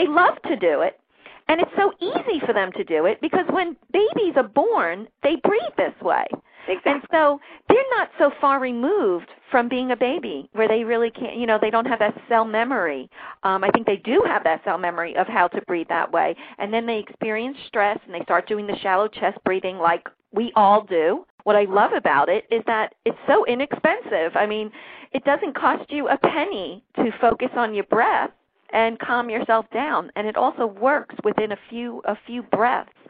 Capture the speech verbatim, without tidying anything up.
they love to do it. And it's so easy for them to do it because when babies are born, they breathe this way. Exactly. And so they're not so far removed from being a baby where they really can't, you know, they don't have that cell memory. Um, I think they do have that cell memory of how to breathe that way. And then they experience stress and they start doing the shallow chest breathing like we all do. What I love about it is that it's so inexpensive. I mean, it doesn't cost you a penny to focus on your breath and calm yourself down. And it also works within a few a few breaths.